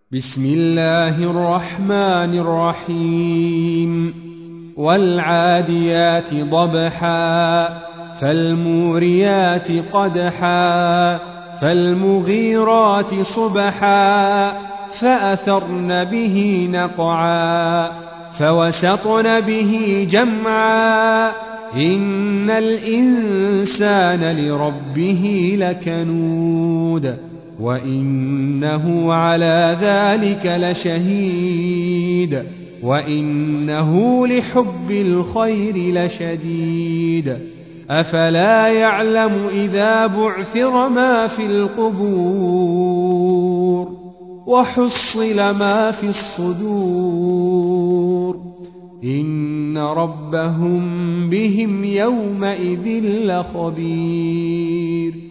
بسم الله الرحمن الرحيم والعاديات ضبحا فالموريات قدحا فالمغيرات صبحا فأثرن به نقعا فوسطن به جمعا إن الإنسان لربه لكنود وإنه على ذلك لشهيد وإنه لحب الخير لشديد أفلا يعلم إذا بعثر ما في القبور وحصل ما في الصدور إن ربهم بهم يومئذ لخبير